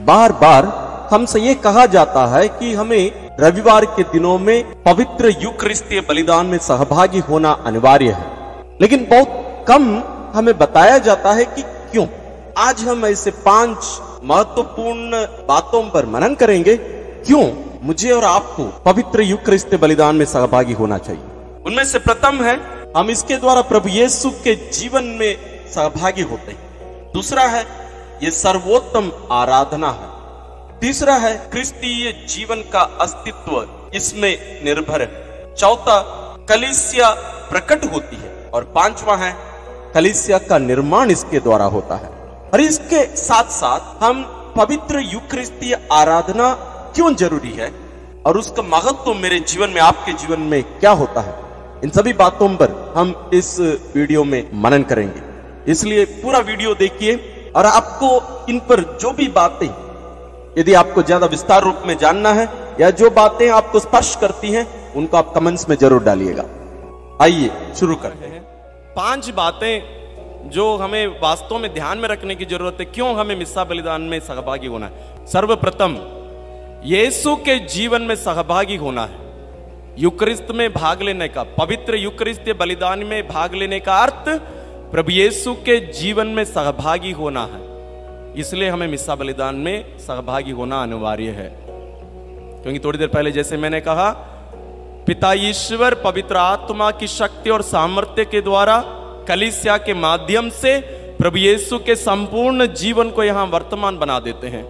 बार बार हमसे ये कहा जाता है कि हमें रविवार के दिनों में पवित्र यूकरिस्तीय बलिदान में सहभागी होना अनिवार्य है, लेकिन बहुत कम हमें बताया जाता है कि क्यों। आज हम ऐसे 5 महत्वपूर्ण बातों पर मनन करेंगे, क्यों मुझे और आपको पवित्र यूकरिस्तीय बलिदान में सहभागी होना चाहिए। उनमें से प्रथम है, हम इसके द्वारा प्रभु यीशु के जीवन में सहभागी होते हैं। दूसरा है, ये सर्वोत्तम आराधना है। तीसरा है, क्रिस्तीय जीवन का अस्तित्व इसमें निर्भर है। चौथा, कलीसिया प्रकट होती है। और पांचवा है, कलीसिया का निर्माण इसके द्वारा होता है। और इसके साथ साथ हम पवित्र यूकरिस्तीय आराधना क्यों जरूरी है और उसका महत्व मेरे जीवन में, आपके जीवन में क्या होता है, इन सभी बातों पर हम इस वीडियो में मनन करेंगे। इसलिए पूरा वीडियो देखिए और आपको इन पर जो भी बातें, यदि आपको ज्यादा विस्तार रूप में जानना है या जो बातें आपको स्पर्श करती हैं, उनको आप कमेंट्स में जरूर डालिएगा। आइए शुरू करते हैं। 5 बातें जो हमें वास्तव में ध्यान में रखने की जरूरत है, क्यों हमें मिस्सा बलिदान में सहभागी होना है। सर्वप्रथम, यीशु के जीवन में सहभागी होना है। यूकरिस्त में भाग लेने का, पवित्र यूकरिस्तीय बलिदान में भाग लेने का अर्थ प्रभु यीशु के जीवन में सहभागी होना है। इसलिए हमें मिस्सा बलिदान में सहभागी होना अनिवार्य है। क्योंकि थोड़ी देर पहले जैसे मैंने कहा, पिता ईश्वर पवित्र आत्मा की शक्ति और सामर्थ्य के द्वारा कलीसिया के माध्यम से प्रभु यीशु के संपूर्ण जीवन को यहां वर्तमान बना देते हैं।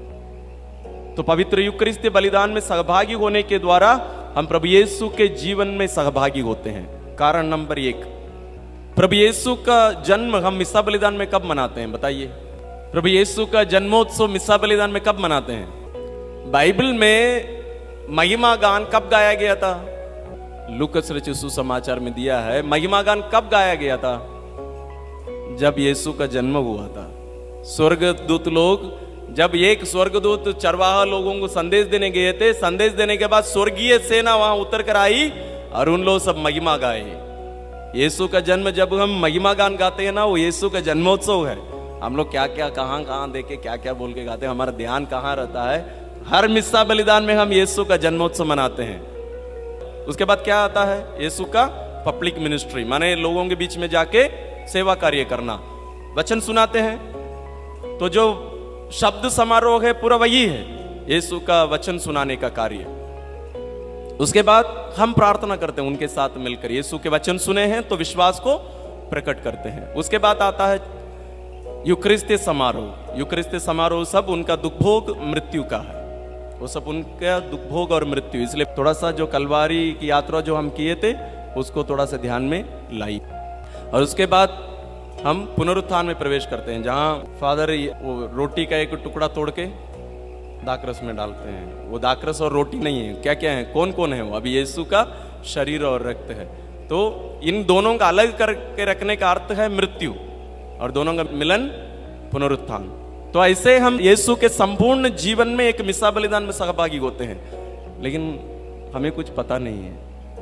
तो पवित्र यूकरिस्तीय बलिदान में सहभागी होने के द्वारा हम प्रभु यीशु के जीवन में सहभागी होते हैं। कारण नंबर 1, प्रभु यीशु का जन्म हम मिस्सा बलिदान में कब मनाते हैं, बताइए। प्रभु यीशु का जन्मोत्सव मिस्सा बलिदान में कब मनाते हैं। बाइबल में महिमा गान कब गाया गया था? लूकस रचित सुसमाचार में दिया है, महिमा गान कब गाया गया था? जब यीशु का जन्म हुआ था। स्वर्गदूत लोग, जब एक स्वर्गदूत चरवाहा लोगों को संदेश देने गए थे, संदेश देने के बाद स्वर्गीय सेना वहां उतर कर आई और उन लोग सब महिमा गाए। यीशु का जन्म जब हम महिमा गान गाते हैं ना, वो यीशु का जन्मोत्सव है। हम लोग क्या क्या कहां देखे क्या क्या बोल के गाते हैं, हमारा ध्यान कहां रहता है? हर मिस्सा बलिदान में हम यीशु का जन्मोत्सव मनाते हैं। उसके बाद क्या आता है? यीशु का पब्लिक मिनिस्ट्री, माने लोगों के बीच में जाके सेवा कार्य करना, वचन सुनाते हैं। तो जो शब्द समारोह है पूरा वही है, यीशु का वचन सुनाने का कार्य। उसके बाद हम प्रार्थना करते हैं उनके साथ मिलकर। यीशु के वचन सुने हैं तो विश्वास को प्रकट करते हैं। उसके बाद आता है यूकरिस्तीय समारोह। यूकरिस्तीय समारोह सब उनका दुखभोग मृत्यु का है, वो सब उनका दुखभोग और मृत्यु। इसलिए थोड़ा सा जो कलवारी की यात्रा जो हम किए थे उसको थोड़ा सा ध्यान में लाई। और उसके बाद हम पुनरुत्थान में प्रवेश करते हैं, जहां फादर वो रोटी का एक टुकड़ा तोड़ के दाकरस में डालते हैं। वो दाकरस और रोटी नहीं है, क्या क्या है, कौन कौन है वो? अभी यीशु का शरीर और रक्त है। तो इन दोनों का अलग करके रखने का अर्थ है मृत्यु, और दोनों का मिलन पुनरुत्थान। तो ऐसे हम यीशु के संपूर्ण जीवन में एक मिस्सा बलिदान में सहभागी होते हैं, लेकिन हमें कुछ पता नहीं है।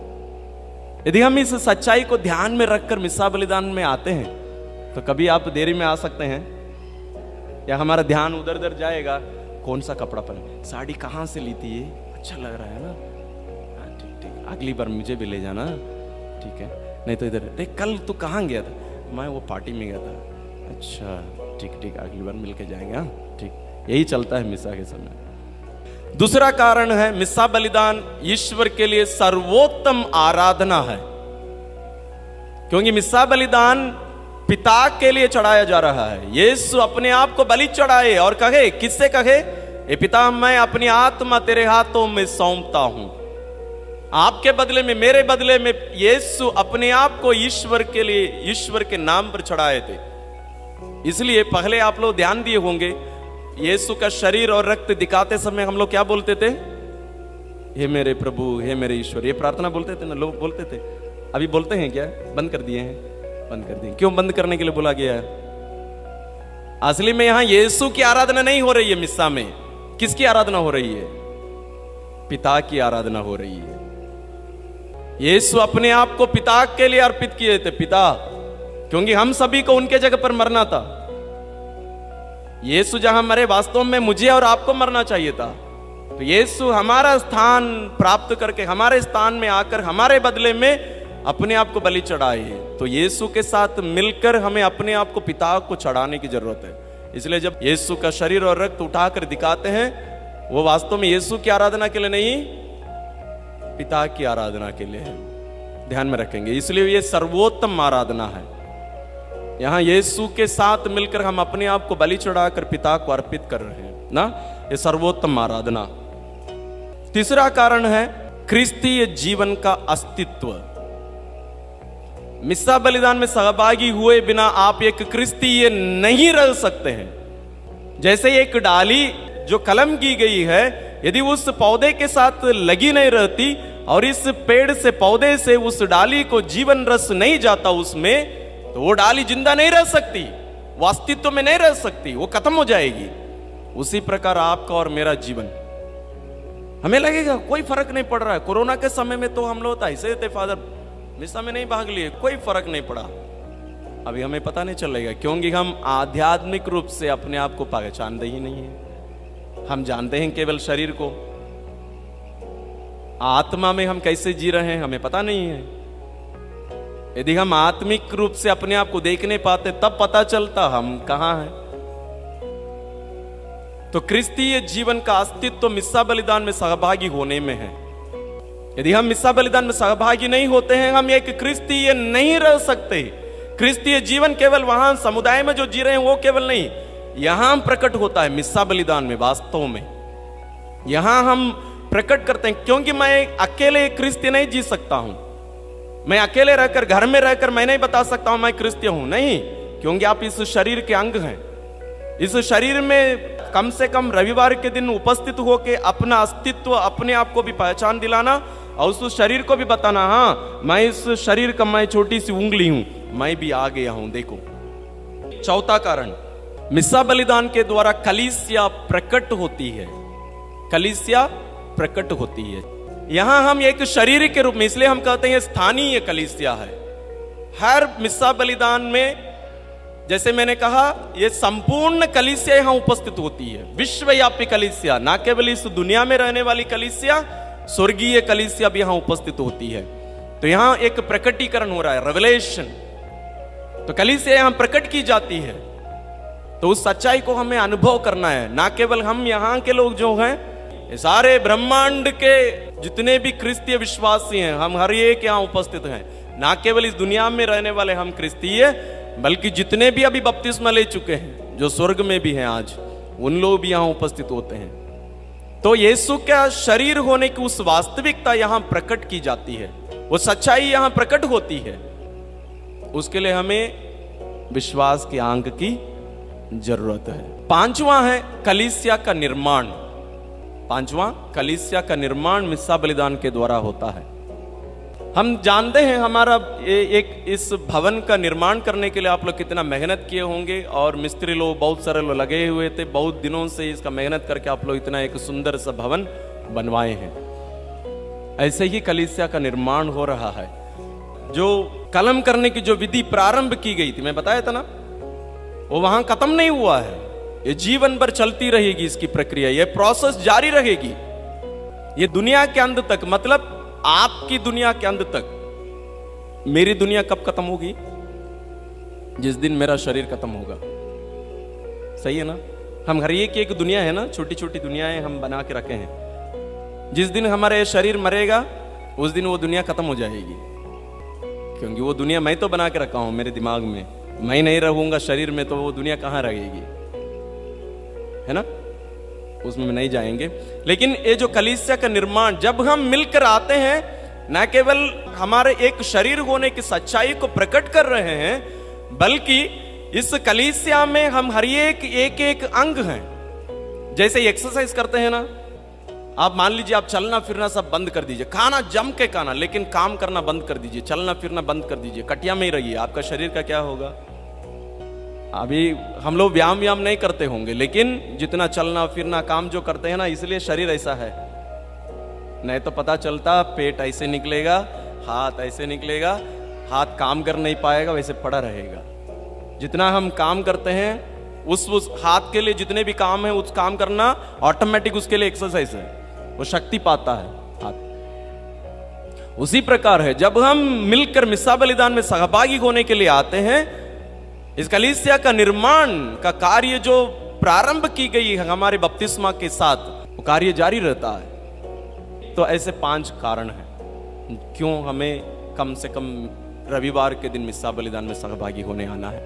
यदि हम इस सच्चाई को ध्यान में रखकर मिस्सा बलिदान में आते हैं तो कभी आप देरी में आ सकते हैं, या हमारा ध्यान उधर उधर जाएगा, कौन सा कपड़ा पहने, साड़ी कहाँ से ली थी, ये अच्छा लग रहा है ना, ठीक ठीक, अगली बार मुझे भी ले जाना, ठीक है। नहीं तो इधर देख, कल तू कहाँ गया था? मैं वो पार्टी में गया था। अच्छा ठीक ठीक, अगली बार मिलके जाएंगे, हाँ ठीक। यही चलता है मिस्सा के समय। दूसरा कारण है, मिस्सा बलिदान ईश्वर के लिए सर्वोत्तम आराधना है। क्योंकि मिस्सा बलिदान पिता के लिए चढ़ाया जा रहा है। यीशु अपने आप को बलि चढ़ाए और कहे, किससे कहे? ए पिता, मैं अपनी आत्मा तेरे हाथों में सौंपता हूं। आपके बदले में, मेरे बदले में यीशु अपने आप को ईश्वर के लिए, ईश्वर के नाम पर चढ़ाए थे। इसलिए पहले आप लोग ध्यान दिए होंगे, यीशु का शरीर और रक्त दिखाते समय हम लोग क्या बोलते थे? हे मेरे प्रभु, हे मेरे ईश्वर। ये प्रार्थना बोलते थे ना, लोग बोलते थे। अभी बोलते हैं क्या? बंद कर दिए हैं, बंद कर दिए। क्यों बंद करने के लिए बोला गया है? असली में यहां यीशु की आराधना नहीं हो रही है मिस्सा में। किसकी आराधना हो रही है? पिता की आराधना हो रही है। यीशु अपने आप को पिता के लिए अर्पित किए थे। पिता, क्योंकि हम सभी को उनके जगह पर मरना था। यीशु जहां मरे वास्तव में मुझे और आपको मरना चाहिए था। तो यीशु हमारा स्थान प्राप्त करके हमारे स्थान में आकर हमारे बदले में अपने आप को बलि चढ़ाए। तो यीशु के साथ मिलकर हमें अपने आप को पिता को चढ़ाने की जरूरत है। इसलिए जब यीशु का शरीर और रक्त उठाकर दिखाते हैं, वो वास्तव में यीशु की आराधना के लिए नहीं, पिता की आराधना के लिए है। ध्यान में रखेंगे, इसलिए ये सर्वोत्तम आराधना है। यहां यीशु के साथ मिलकर हम अपने आप को बलि चढ़ाकर पिता को अर्पित कर रहे हैं ना, ये सर्वोत्तम आराधना। तीसरा कारण है क्रिस्तीय जीवन का अस्तित्व। मिस्सा बलिदान में सहभागी हुए बिना आप एक क्रिस्तीय नहीं रह सकते हैं। जैसे एक डाली जो कलम की गई है, यदि उस पौधे के साथ लगी नहीं रहती और इस पेड़ से पौधे से उस डाली को जीवन रस नहीं जाता उसमें, तो वो डाली जिंदा नहीं रह सकती, वो अस्तित्व में नहीं रह सकती, वो खत्म हो जाएगी। उसी प्रकार आपका और मेरा जीवन, हमें लगेगा कोई फर्क नहीं पड़ रहा है। कोरोना के समय में तो हम लोग ऐसे थे, फादर मिस्सा में नहीं भाग लिए, कोई फर्क नहीं पड़ा। अभी हमें पता नहीं चलेगा, क्योंकि हम आध्यात्मिक रूप से अपने आप को पहचानते ही नहीं है। हम जानते हैं केवल शरीर को, आत्मा में हम कैसे जी रहे हैं हमें पता नहीं है। यदि हम आत्मिक रूप से अपने आप को देख नहीं पाते, तब पता चलता हम कहां हैं। तो क्रिस्तीय जीवन का अस्तित्व मिस्सा बलिदान में सहभागी होने में है। यदि हम मिस्सा बलिदान में सहभागी नहीं होते हैं, हम एक क्रिस्तीय नहीं रह सकते। क्रिस्तीय जीवन केवल वहां समुदाय में जो जी रहे हैं वो केवल नहीं, यहां प्रकट होता है मिस्सा बलिदान में। वास्तव में यहां हम प्रकट करते हैं, क्योंकि मैं अकेले क्रिस्तीय नहीं जी सकता हूं। मैं अकेले रहकर, घर में रहकर मैं नहीं बता सकता हूं मैं क्रिस्तीय हूं, नहीं, क्योंकि आप इस शरीर के अंग हैं। इस शरीर में कम से कम रविवार के दिन उपस्थित होकर अपना अस्तित्व, अपने आप को भी पहचान दिलाना और उस शरीर को भी बताना, हाँ मैं इस शरीर का मैं छोटी सी उंगली हूं, मैं भी आ गया हूं, देखो। चौथा कारण, मिस्सा बलिदान के द्वारा कलीसिया प्रकट होती है। कलीसिया प्रकट होती है। यहां हम एक शरीर के रूप में, इसलिए हम कहते हैं स्थानीय कलीसिया है। हर मिस्सा बलिदान में, जैसे मैंने कहा, यह संपूर्ण कलीसिया यहां उपस्थित होती है। विश्वव्यापी कलीसिया, ना केवल इस दुनिया में रहने वाली कलीसिया, स्वर्गीय कलीसिया भी यहां उपस्थित होती है। तो यहां एक प्रकटीकरण हो रहा है, रेवलेशन। तो कलीसिया यहां प्रकट की जाती है। तो उस सच्चाई को हमें अनुभव करना है। ना केवल हम यहां के लोग जो हैं, सारे ब्रह्मांड के जितने भी क्रिस्तीय विश्वासी हैं, हम हर एक यहां उपस्थित हैं। ना केवल इस दुनिया में रहने वाले हम क्रिस्तीय, बल्कि जितने भी अभी बपतिस्मा ले चुके हैं, जो स्वर्ग में भी हैं आज, उन लोग भी यहां उपस्थित होते हैं। तो यीशु का शरीर होने की उस वास्तविकता यहां प्रकट की जाती है, वो सच्चाई यहां प्रकट होती है। उसके लिए हमें विश्वास के आंक की जरूरत है। पांचवा है कलीसिया का निर्माण। पांचवा, कलीसिया का निर्माण मिस्सा बलिदान के द्वारा होता है। हम जानते हैं हमारा एक इस भवन का निर्माण करने के लिए आप लोग कितना मेहनत किए होंगे, और मिस्त्री लोग बहुत सारे लोग लगे हुए थे, बहुत दिनों से इसका मेहनत करके आप लोग इतना एक सुंदर सा भवन बनवाए हैं। ऐसे ही कलीसिया का निर्माण हो रहा है। जो कलम करने की जो विधि प्रारंभ की गई थी, मैं बताया था ना, वो वहां खत्म नहीं हुआ है। ये जीवन भर चलती रहेगी इसकी प्रक्रिया, ये प्रोसेस जारी रहेगी। ये दुनिया के अंत तक, मतलब आपकी दुनिया के अंत तक। मेरी दुनिया कब खत्म होगी? जिस दिन मेरा शरीर खत्म होगा। सही है ना? हम हर एक दुनिया है ना, छोटी छोटी दुनियाएं हम बना के रखे हैं। जिस दिन हमारे शरीर मरेगा, उस दिन वो दुनिया खत्म हो जाएगी। क्योंकि वो दुनिया मैं तो बना के रखा हूं मेरे दिमाग में। मैं नहीं रहूंगा शरीर में, तो वो दुनिया कहां रहेगी, है ना? उसमें नहीं जाएंगे। लेकिन ये जो कलीसिया का निर्माण, जब हम मिलकर आते हैं, न केवल हमारे एक शरीर होने की सच्चाई को प्रकट कर रहे हैं, बल्कि इस कलीसिया में हम हर एक अंग हैं। जैसे एक्सरसाइज करते हैं ना, आप मान लीजिए आप चलना फिरना सब बंद कर दीजिए, खाना जम के खाना, लेकिन काम करना बंद कर दीजिए, चलना फिरना बंद कर दीजिए, कटिया में ही रहिए, आपका शरीर का क्या होगा? अभी हम लोग व्यायाम नहीं करते होंगे, लेकिन जितना चलना फिरना काम जो करते हैं ना, इसलिए शरीर ऐसा है। नहीं तो पता चलता पेट ऐसे निकलेगा, हाथ ऐसे निकलेगा, हाथ काम कर नहीं पाएगा, वैसे पड़ा रहेगा। जितना हम काम करते हैं उस हाथ के लिए जितने भी काम है उस काम करना ऑटोमेटिक उसके लिए एक्सरसाइज है, वो शक्ति पाता है हाथ। उसी प्रकार है जब हम मिलकर मिस्सा बलिदान में सहभागी होने के लिए आते हैं, इस कलीसिया का निर्माण का कार्य जो प्रारंभ की गई है हमारे बपतिस्मा के साथ, वो कार्य जारी रहता है। तो ऐसे 5 कारण हैं क्यों हमें कम से कम रविवार के दिन मिस्सा बलिदान में सहभागी होने आना है।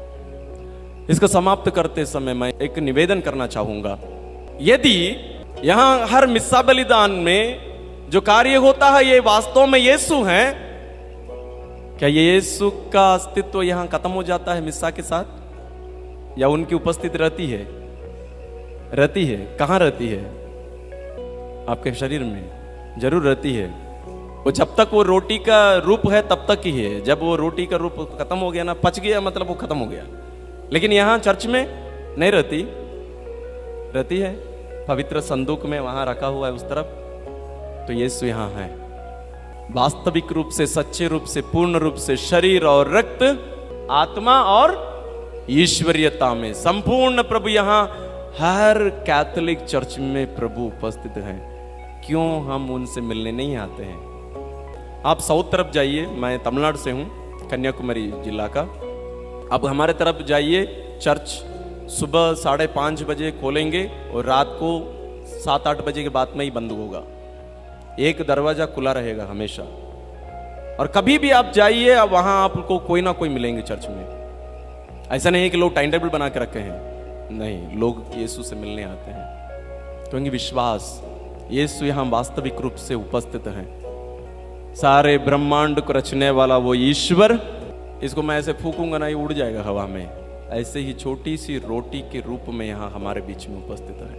इसको समाप्त करते समय मैं एक निवेदन करना चाहूंगा। यदि यहां हर मिस्सा बलिदान में जो कार्य होता है ये वास्तव में यीशु हैं, क्या ये यीशु का अस्तित्व यहां खत्म हो जाता है मिस्सा के साथ, या उनकी उपस्थिति रहती है? रहती है। कहां रहती है? आपके शरीर में जरूर रहती है। वो जब तक वो रोटी का रूप है तब तक ही है। जब वो रोटी का रूप खत्म हो गया ना, पच गया, मतलब वो खत्म हो गया। लेकिन यहां चर्च में नहीं रहती, रहती है पवित्र संदूक में, वहां रखा हुआ है उस तरफ। तो यीशु यहां है वास्तविक रूप से, सच्चे रूप से, पूर्ण रूप से, शरीर और रक्त, आत्मा और ईश्वरीयता में संपूर्ण प्रभु यहां हर कैथोलिक चर्च में प्रभु उपस्थित हैं। क्यों हम उनसे मिलने नहीं आते हैं? आप साउथ तरफ जाइए, मैं तमिलनाडु से हूं, कन्याकुमारी जिला का। अब हमारे तरफ जाइए, चर्च सुबह 5:30 बजे खोलेंगे और रात को 7-8 बजे के बाद में ही बंद होगा। एक दरवाजा खुला रहेगा हमेशा। और कभी भी आप जाइए, वहां आपको कोई ना कोई मिलेंगे चर्च में। ऐसा नहीं है कि लोग टाइम टेबल बना के रखे हैं, नहीं, लोग यीशु से मिलने आते हैं क्योंकि विश्वास यीशु यहां वास्तविक रूप से उपस्थित हैं। सारे ब्रह्मांड को रचने वाला वो ईश्वर, इसको मैं ऐसे फूकूंगा ना, ये उड़ जाएगा हवा में। ऐसे ही छोटी सी रोटी के रूप में यहां हमारे बीच में उपस्थित है।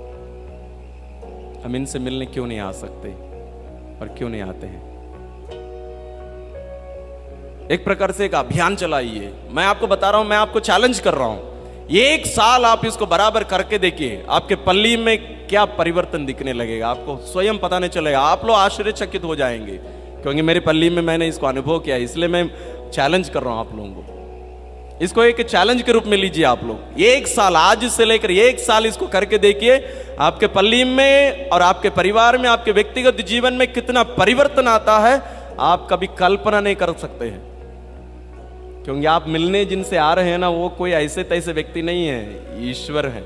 हम इनसे मिलने क्यों नहीं आ सकते और क्यों नहीं आते हैं? एक प्रकार से एक अभियान चलाइए। मैं आपको बता रहा हूं, मैं आपको चैलेंज कर रहा हूं, 1 साल आप इसको बराबर करके देखिए, आपके पल्ली में क्या परिवर्तन दिखने लगेगा, आपको स्वयं पता नहीं चलेगा। आप लोग आश्चर्यचकित हो जाएंगे, क्योंकि मेरे पल्ली में मैंने इसको अनुभव किया, इसलिए मैं चैलेंज कर रहा हूं आप लोगों को। इसको एक चैलेंज के रूप में लीजिए आप लोग। 1 साल, आज से लेकर 1 साल इसको करके देखिए, आपके पल्ली में और आपके परिवार में, आपके व्यक्तिगत जीवन में कितना परिवर्तन आता है, आप कभी कल्पना नहीं कर सकते हैं। क्योंकि आप मिलने जिनसे आ रहे हैं ना, वो कोई ऐसे तैसे व्यक्ति नहीं है, ईश्वर है।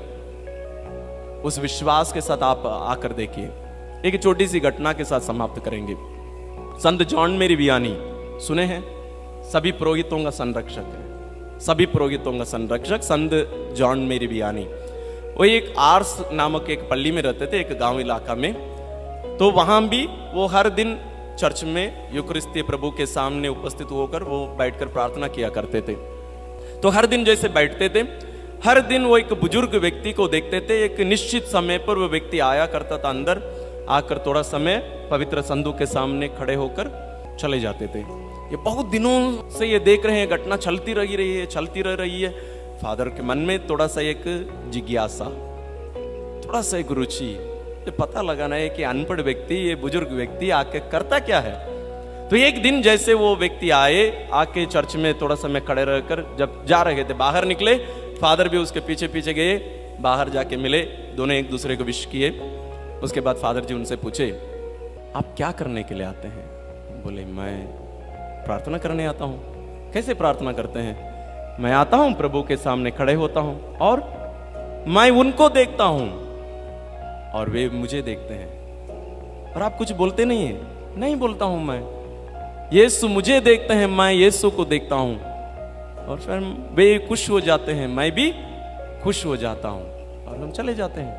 उस विश्वास के साथ आप आकर देखिए। एक छोटी सी घटना के साथ समाप्त करेंगे। संत जॉन मेरी वियानी सुने हैं? सभी पुरोहितों का संरक्षक है, सभी पुरोहितों का संरक्षक संत जॉन मेरी वियानी। वो एक आर्स नामक एक पल्ली में रहते थे, एक गांव इलाका में। तो वहां भी वो हर दिन चर्च में यूकरिस्तीय प्रभु के सामने उपस्थित होकर वो बैठकर प्रार्थना किया करते थे। तो हर दिन जैसे बैठते थे, हर दिन वो एक बुजुर्ग व्यक्ति को देखते थे। एक निश्चित समय पर वो व्यक्ति आया करता था, अंदर आकर थोड़ा समय पवित्र संदूक के सामने खड़े होकर चले जाते थे। ये बहुत दिनों से ये देख रहे हैं, घटना चलती रही है। फादर के मन में थोड़ा सा एक जिज्ञासा, थोड़ा सा एक रुचि, ये पता लगाना है कि अनपढ़ व्यक्ति, ये बुजुर्ग व्यक्ति आके करता क्या है। तो एक दिन जैसे वो व्यक्ति आए, आके चर्च में थोड़ा समय खड़े रहकर जब जा रहे थे, बाहर निकले, फादर भी उसके पीछे पीछे गए, बाहर जाके मिले, दोनों एक दूसरे को विश किए। उसके बाद फादर जी उनसे पूछे, आप क्या करने के लिए आते हैं? बोले, मैं प्रार्थना करने आता हूँ। कैसे प्रार्थना करते हैं? मैं आता हूँ, प्रभु के सामने खड़े होता हूँ और मैं उनको देखता हूँ और वे मुझे देखते हैं। और आप कुछ बोलते नहीं है? नहीं बोलता हूं मैं, यीशु मुझे देखते हैं, मैं यीशु को देखता हूं और फिर वे खुश हो जाते हैं, मैं भी खुश हो जाता हूं और हम चले जाते हैं।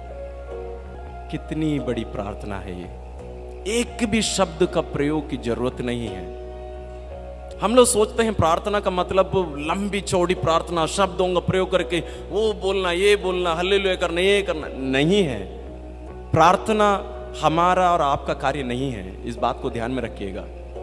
कितनी बड़ी प्रार्थना है ये, एक भी शब्द का प्रयोग की जरूरत नहीं है। हम लोग सोचते हैं प्रार्थना का मतलब लंबी चौड़ी प्रार्थना, शब्दों का प्रयोग करके वो बोलना, ये बोलना, हल्लेलुया करना, ये करना, नहीं है। प्रार्थना हमारा और आपका कार्य नहीं है, इस बात को ध्यान में रखिएगा।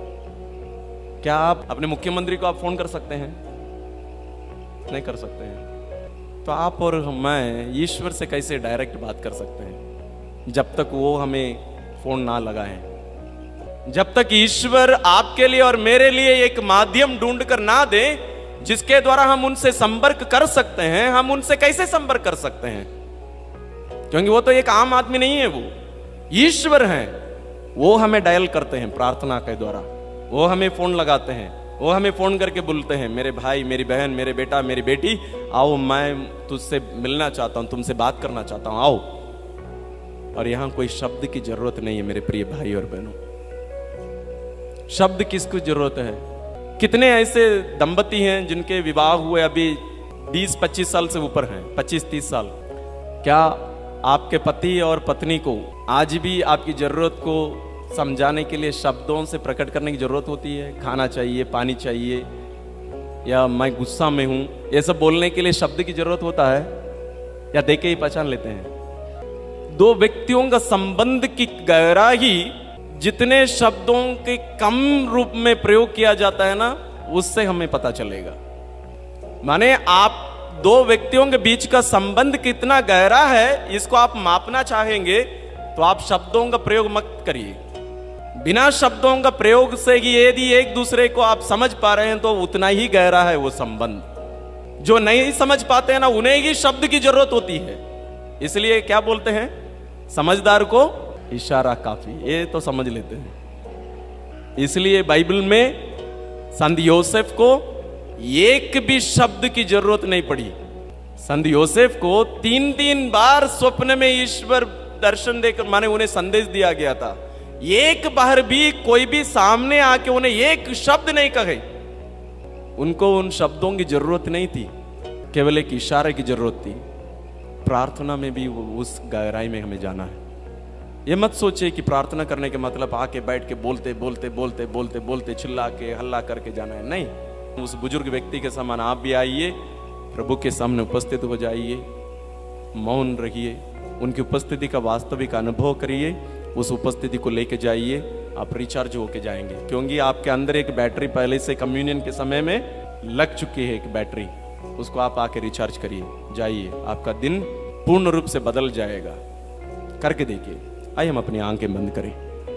क्या आप अपने मुख्यमंत्री को आप फोन कर सकते हैं? नहीं कर सकते हैं। तो आप और मैं ईश्वर से कैसे डायरेक्ट बात कर सकते हैं जब तक वो हमें फोन ना लगाएं? जब तक ईश्वर आपके लिए और मेरे लिए एक माध्यम ढूंढ कर ना दे जिसके द्वारा हम उनसे संपर्क कर सकते हैं, हम उनसे कैसे संपर्क कर सकते हैं? क्योंकि वो तो एक आम आदमी नहीं है, वो ईश्वर हैं। वो हमें डायल करते हैं प्रार्थना के द्वारा, वो हमें फोन लगाते हैं, वो हमें फोन करके बोलते हैं, मेरे भाई, मेरी बहन, मेरे बेटा, मेरी बेटी, आओ, मैं तुझसे मिलना चाहता हूं, तुमसे बात करना चाहता हूं, आओ। और यहां कोई शब्द की जरूरत नहीं है मेरे प्रिय भाई और बहनों। शब्द किसको जरूरत है? कितने ऐसे दंपति हैं जिनके विवाह हुए अभी 20-25 साल से ऊपर हैं, 25-30 साल। क्या आपके पति और पत्नी को आज भी आपकी जरूरत को समझाने के लिए शब्दों से प्रकट करने की जरूरत होती है? खाना चाहिए, पानी चाहिए, या मैं गुस्सा में हूं, ये सब बोलने के लिए शब्द की जरूरत होता है, या देख के ही पहचान लेते हैं? दो व्यक्तियों का संबंध की गहराई जितने शब्दों के कम रूप में प्रयोग किया जाता है ना, उससे हमें पता चलेगा। माने आप दो व्यक्तियों के बीच का संबंध कितना गहरा है, इसको आप मापना चाहेंगे तो आप शब्दों का प्रयोग मत करिए। बिना शब्दों का प्रयोग से ही यदि एक दूसरे को आप समझ पा रहे हैं तो उतना ही गहरा है वो संबंध। जो नहीं समझ पाते हैं ना, उन्हें ही शब्द की जरूरत होती है। इसलिए क्या बोलते हैं, समझदार को इशारा काफी, ये तो समझ लेते हैं। इसलिए बाइबल में संत योसेफ को एक भी शब्द की जरूरत नहीं पड़ी। संत योसेफ को 3-3 बार स्वप्न में ईश्वर दर्शन देकर, माने उन्हें संदेश दिया गया था, एक बार भी कोई भी सामने आके उन्हें एक शब्द नहीं कहे। उनको उन शब्दों की जरूरत नहीं थी, केवल एक इशारे की जरूरत थी। प्रार्थना में भी उस गहराई में हमें जाना है। ये मत सोचिए कि प्रार्थना करने के मतलब आके बैठ के बोलते बोलते बोलते बोलते बोलते चिल्ला के हल्ला करके जाना है, नहीं। उस बुजुर्ग व्यक्ति के समान आप भी आइए, प्रभु के सामने उपस्थित हो जाइए, मौन रहिए, उनकी उपस्थिति का वास्तविक अनुभव करिए, उस उपस्थिति को लेके जाइए, आप रिचार्ज होके जाएंगे। क्योंकि आपके अंदर एक बैटरी पहले से कम्युनियन के समय में लग चुकी है, एक बैटरी, उसको आप आके रिचार्ज करिए, जाइए, आपका दिन पूर्ण रूप से बदल जाएगा। करके देखिए। आइए हम अपनी आंखें बंद करें।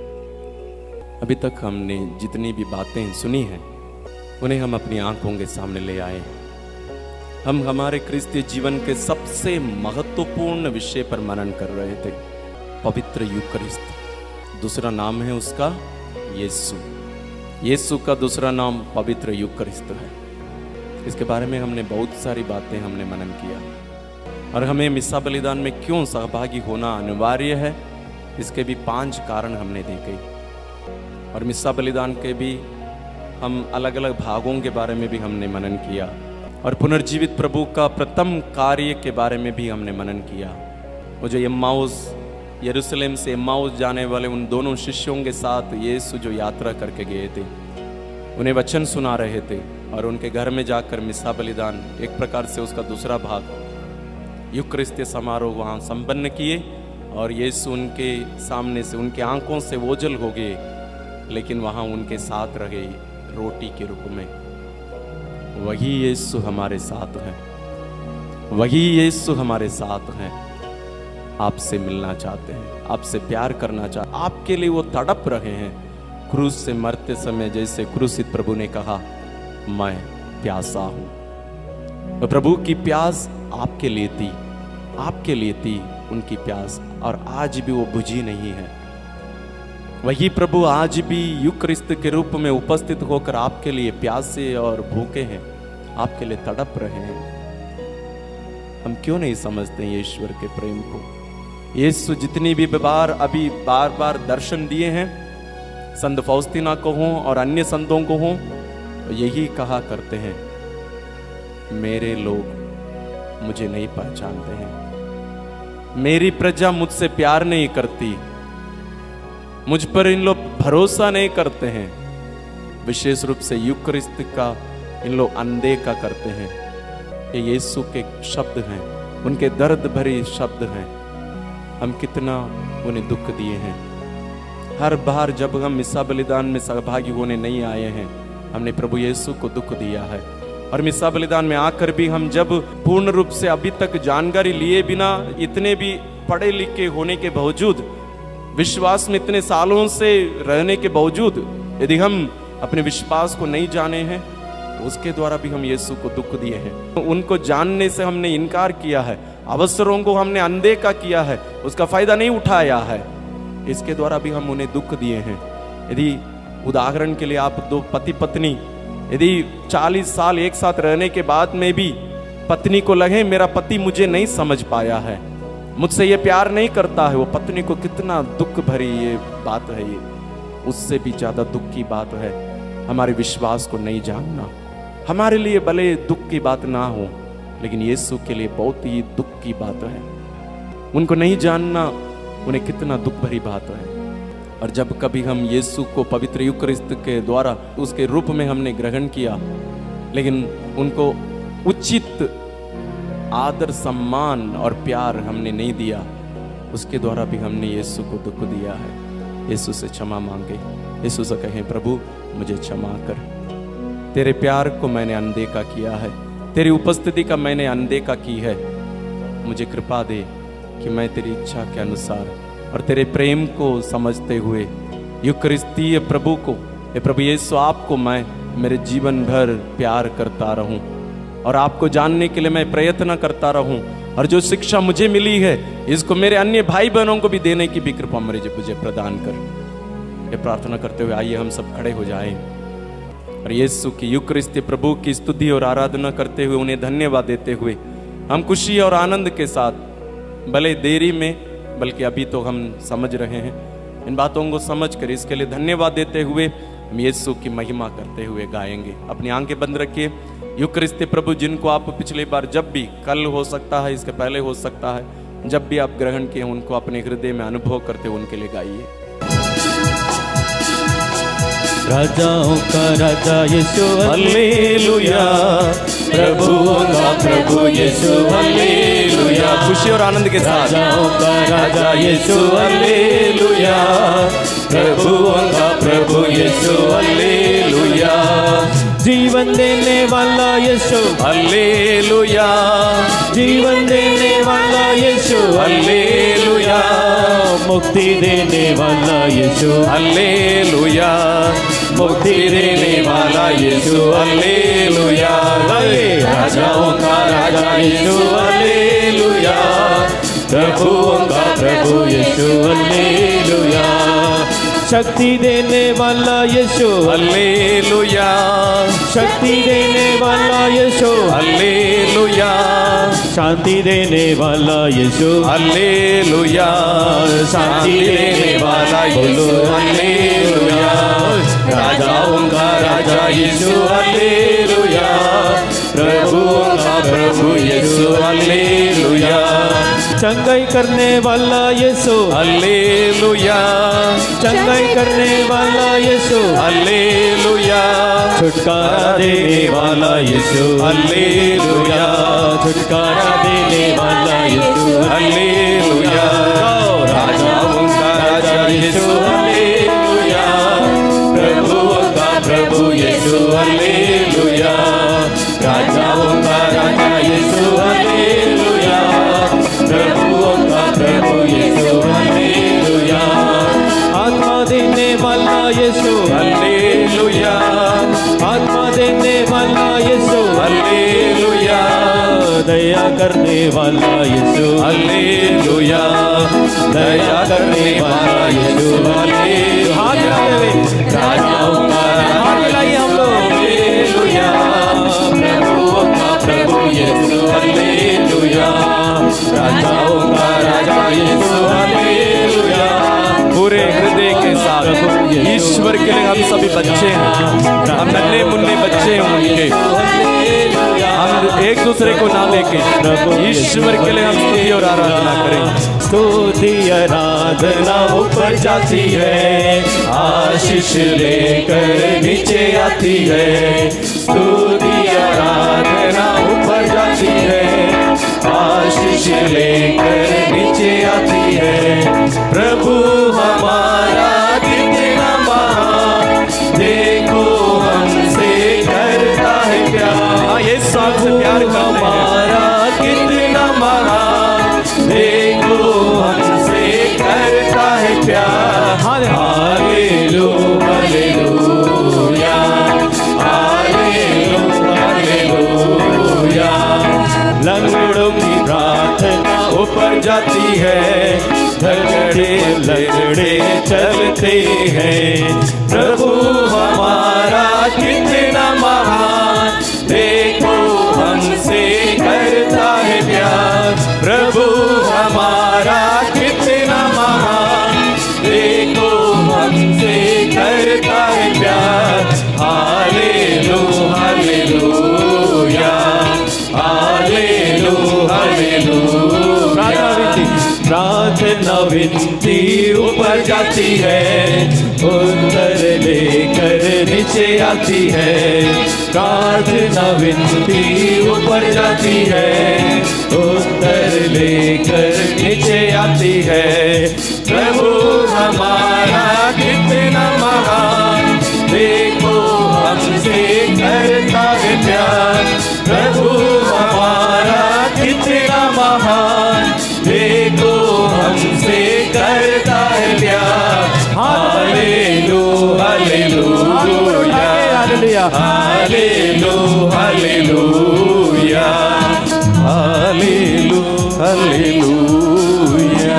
अभी तक हमने जितनी भी बातें सुनी हैं उन्हें हम अपनी आंखों के सामने ले आए। हम हमारे क्रिस्तीय जीवन के सबसे महत्वपूर्ण विषय पर मनन कर रहे थे, पवित्र यूकरिस्त। दूसरा नाम है उसका यीशु। यीशु का दूसरा नाम पवित्र यूकरिस्त है। इसके बारे में हमने बहुत सारी बातें हमने मनन किया, और हमें मिस्सा बलिदान में क्यों सहभागी होना अनिवार्य है, इसके भी 5 कारण हमने देखे। और मिस्सा बलिदान के भी हम अलग अलग भागों के बारे में भी हमने मनन किया, और पुनर्जीवित प्रभु का प्रथम कार्य के बारे में भी हमने मनन किया। वो जो एम्माउस, यरूशलेम से एम्माउस जाने वाले उन दोनों शिष्यों के साथ यीशु जो यात्रा करके गए थे, उन्हें वचन सुना रहे थे, और उनके घर में जाकर मिस्सा बलिदान, एक प्रकार से उसका दूसरा भाग, यूकरिस्तीय समारोह वहाँ संपन्न किए। और यीशु उनके सामने से, उनके आंखों से ओझल हो गए, लेकिन वहाँ उनके साथ रहे रोटी के रूप में। वही यीशु हमारे साथ है, वही यीशु हमारे साथ हैं। आपसे मिलना चाहते हैं, आपसे प्यार करना चाहते, आपके लिए वो तड़प रहे हैं। क्रूस से मरते समय जैसे क्रूसित प्रभु ने कहा, मैं प्यासा हूं। तो प्रभु की प्यास आपके लिए थी, आपके लिए थी उनकी प्यास, और आज भी वो बुझी नहीं है। वही प्रभु आज भी यूकरिस्त के रूप में उपस्थित होकर आपके लिए प्यासे और भूखे हैं, आपके लिए तड़प रहे हैं। हम क्यों नहीं समझते हैं ईश्वर के प्रेम को? यीशु जितनी भी बार बार दर्शन दिए हैं, संत फौस्तीना को हों और अन्य संतों को हों, तो यही कहा करते हैं, मेरे लोग मुझे नहीं पहचानते हैं, मेरी प्रजा मुझसे प्यार नहीं करती, मुझ पर इन लोग भरोसा नहीं करते हैं। विशेष रूप से यूकरिस्त का इन लोग अनदेखा करते हैं। ये यीशु के शब्द हैं, उनके दर्द भरे शब्द हैं। हम कितना उन्हें दुख दिए हैं। हर बार जब हम मिस्सा बलिदान में सहभागी होने नहीं आए हैं, हमने प्रभु यीशु को दुख दिया है। और मिस्सा बलिदान में आकर भी हम जब पूर्ण रूप से अभी तक जानकारी लिए बिना, इतने भी पढ़े लिखे होने के बावजूद, विश्वास में इतने सालों से रहने के बावजूद, यदि हम अपने विश्वास को नहीं जाने हैं, उसके द्वारा भी हम यीशु को दुख दिए हैं। उनको जानने से हमने इनकार किया है, अवसरों को हमने अनदेखा किया है, उसका फायदा नहीं उठाया है, इसके द्वारा भी हम उन्हें दुख दिए हैं। यदि उदाहरण के लिए आप दो पति पत्नी यदि 40 साल एक साथ रहने के बाद में भी पत्नी को लगे मेरा पति मुझे नहीं समझ पाया है, मुझसे ये प्यार नहीं करता है, वो पत्नी को कितना दुख भरी ये बात है। ये उससे भी ज्यादा दुख की बात है हमारे विश्वास को नहीं जानना। हमारे लिए भले दुख की बात ना हो, लेकिन यीशु के लिए बहुत ही दुख की बात है। उनको नहीं जानना उन्हें कितना दुख भरी बात है। और जब कभी हम यीशु को पवित्र यूकरिस्त के द्वारा उसके रूप में हमने ग्रहण किया, लेकिन उनको उचित आदर सम्मान और प्यार हमने नहीं दिया, उसके द्वारा भी हमने यीशु को दुख दिया है। यीशु से क्षमा मांगे, यीशु से कहें प्रभु मुझे क्षमा कर, तेरे प्यार को मैंने अनदेखा किया है, तेरी उपस्थिति का मैंने अनदेखा की है, मुझे कृपा दे कि मैं तेरी इच्छा के अनुसार और तेरे प्रेम को समझते हुए यूकरिस्तीय प्रभु को, ये प्रभु यीशु आपको मैं मेरे जीवन भर प्यार करता रहूं और आपको जानने के लिए मैं प्रयत्न करता रहूं, और जो शिक्षा मुझे मिली है इसको मेरे अन्य भाई बहनों को भी देने की भी कृपा मुझे प्रदान कर। ये प्रार्थना करते हुए आइए हम सब खड़े हो जाएं और यीशु की यूकरिस्तीय प्रभु की स्तुति और आराधना करते हुए उन्हें धन्यवाद देते हुए हम खुशी और आनंद के साथ, भले देरी में बल्कि अभी तो हम समझ रहे हैं, इन बातों को समझ कर इसके लिए धन्यवाद देते हुए हम यीशु की महिमा करते हुए गाएंगे। अपनी आंखें बंद रखिए। यूकरिस्तीय प्रभु जिनको आप पिछली बार जब भी, कल हो सकता है, इसके पहले हो सकता है, जब भी आप ग्रहण किए उनको अपने हृदय में अनुभव करते हुए उनके लिए गाइए। राजाओं का राजा यीशु हालेलुया, प्रभुओं का प्रभु यीशु हालेलुया, खुशी और आनंद के साथ। राजाओं का राजा यीशु हालेलुया, प्रभुओं का प्रभु यीशु हालेलुया, जीवन देने वाला यीशु हालेलुया, जीवन देने वाला यीशु हालेलुया, मुक्ति देने वाला यीशु हालेलुया, मुक्ति देने वाला यीशु हालेलुया, राजाओं का राजा यीशु हालेलुया, प्रभुओं का प्रभु यीशु हालेलुया, शक्ति देने वाला यीशु हालेलुया, शक्ति देने वाला यीशु हालेलुया, शांति देने वाला यीशु हालेलुया, शांति देने वाला यीशु हालेलुया, राजाओं का राजा यीशु हालेलुया, प्रभुओं का प्रभु यीशु हालेलुया, चंगाई करने वाला यीशु हालेलुया, चंगाई करने वाला यीशु हालेलुया, छुटकारा देने वाला यीशु हालेलुया, छुटकारा देने वाला यीशु हालेलुया, राजाओं का राजा यीशु हालेलुया, प्रभुओं का प्रभु यीशु हालेलुया, राजाओं का राजा यीशु हालेलुया, प्रभुओं का प्रभु यीशु हालेलुया, आत्मा देने वाला यीशु हालेलुया, आत्मा देने वाला यीशु हालेलुया, दया करने वाला यीशु हालेलुया, दया करने वाला यीशु हालेलुया, राजाओं का हाथ मिलाइए हम लोग हालेलुया, प्रभुओं का प्रभु यीशु हालेलुया, राजाओं का राजा यीशु हालेलुया, पूरे हृदय के साथ ईश्वर के लिए हम सभी बच्चे हैं, हम नन्हे मुन्ने बच्चे हैं उनके, हम एक दूसरे को ना लेके ईश्वर के लिए हम स्तुति और आराधना करें। स्तुति आराधना ऊपर जाती है, आशीष लेकर नीचे आती है, स्तुति आराधना ऊपर जाती है, आशीष लेकर नीचे आती है, प्रभु हमारा कितना महान, देखो हमसे करता है प्यार, ये साथ से प्यार हमारा कितना महान, देखो हमसे करता है प्यार, हालेलुया हालेलुया हालेलुया लंगड़े चलते हैं। प्रभु हमारा कितना महान, देखो हमसे करता है प्यार। प्रभु हमारा कितना महान, देखो हमसे करता है प्यार। Hallelujah hallelujah hallelujah hallelujah. प्रार्थना विनती ऊपर जाती है, उत्तर लेकर नीचे आती है। प्रार्थना विनती ऊपर जाती है, उत्तर लेकर नीचे आती है। प्रभु हमारा कितना महान, देखो हमसे करता है प्यार। प्रभु हमारा कितना महान, देखो हमसे करता है प्यार। Hallelujah hallelujah hallelujah hallelujah hallelujah hallelujah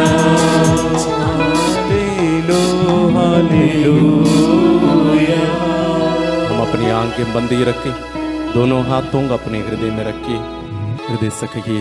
hallelujah. हम अपनी आंखें बंद ही रखें, दोनों हाथों को अपने हृदय में रखिए, हृदय से कहिए,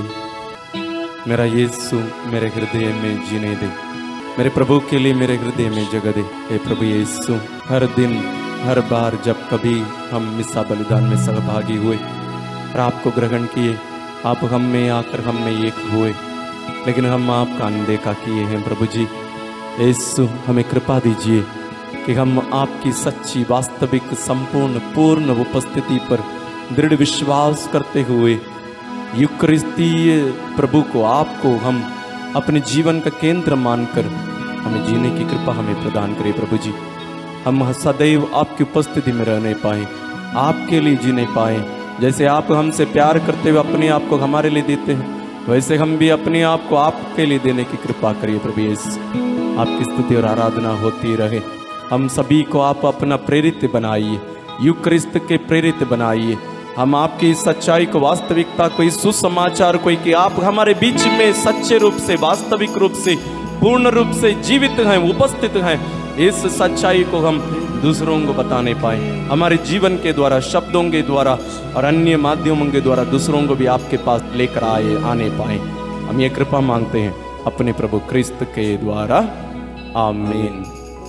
मेरा यीशु मेरे हृदय में जीने दे, मेरे प्रभु के लिए मेरे हृदय में जगह दे। हे प्रभु यीशु, हर दिन हर बार जब कभी हम मिस्सा बलिदान में सहभागी हुए और आपको ग्रहण किए, आप हम में आकर हम में एक हुए, लेकिन हम आपका अनदेखा किए हैं। प्रभु जी यीशु, हमें कृपा दीजिए कि हम आपकी सच्ची वास्तविक संपूर्ण पूर्ण उपस्थिति पर दृढ़ विश्वास करते हुए यूकरिस्तीय प्रभु को, आपको हम अपने जीवन का केंद्र मानकर हमें जीने की कृपा हमें प्रदान करें। प्रभु जी, हम सदैव आपकी उपस्थिति में रहने पाएं, आपके लिए जीने पाएं। जैसे आप हमसे प्यार करते हुए अपने आप को हमारे लिए देते हैं, वैसे हम भी अपने आप को आपके लिए देने की कृपा करिए। प्रभु यीशु, आपकी स्तुति और आराधना होती रहे। हम सभी को आप अपना प्रेरित बनाइए, यूक्रिस्त के प्रेरित बनाइए। हम आपकी सच्चाई को, वास्तविकता को, इस सुसमाचार को कि आप हमारे बीच में सच्चे रूप से, वास्तविक रूप से, पूर्ण रूप से जीवित हैं, उपस्थित हैं, इस सच्चाई को हम दूसरों को बताने पाए, हमारे जीवन के द्वारा, शब्दों के द्वारा और अन्य माध्यमों के द्वारा दूसरों को भी आपके पास लेकर आने पाए। हम ये कृपा मांगते हैं अपने प्रभु क्रिस्त के द्वारा, आमीन।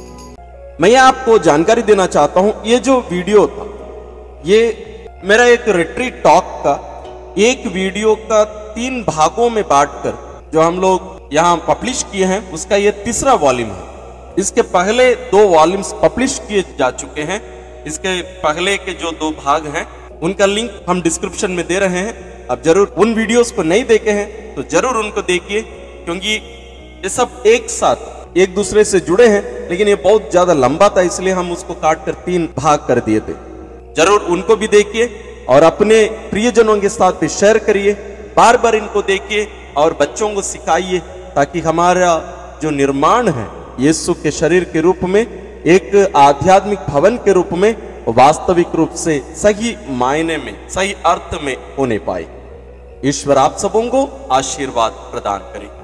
मैं आपको जानकारी देना चाहता हूं, ये जो वीडियो था, ये मेरा एक रिट्रीट टॉक का एक वीडियो का 3 भागों में बांटकर जो हम लोग यहाँ पब्लिश किए हैं, उसका ये तीसरा वॉल्यूम है। इसके पहले 2 वॉल्यूम्स पब्लिश किए जा चुके हैं। इसके पहले के जो 2 भाग हैं उनका लिंक हम डिस्क्रिप्शन में दे रहे हैं। अब जरूर उन वीडियोस को नहीं देखे हैं तो जरूर उनको देखिए, क्योंकि ये सब एक साथ एक दूसरे से जुड़े हैं, लेकिन ये बहुत ज्यादा लंबा था, इसलिए हम उसको काट कर 3 भाग कर दिए थे। जरूर उनको भी देखिए और अपने प्रियजनों के साथ भी शेयर करिए, बार बार इनको देखिए और बच्चों को सिखाइए, ताकि हमारा जो निर्माण है यीशु के शरीर के रूप में, एक आध्यात्मिक भवन के रूप में, वास्तविक रूप से सही मायने में, सही अर्थ में होने पाए। ईश्वर आप सबों को आशीर्वाद प्रदान करे।